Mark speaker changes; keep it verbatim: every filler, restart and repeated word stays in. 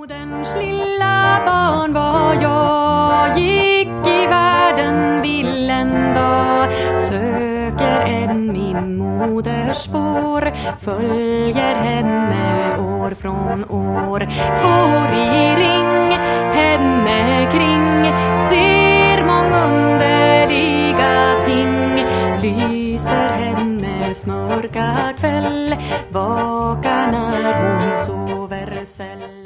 Speaker 1: Moderns lilla barn var jag, gick i världen vill en dag, söker än min moders spår, följer henne år från år, går i ring henne kring, ser mångunderliga ting, lyser hennes mörka kväll, vakar när hon sover säll.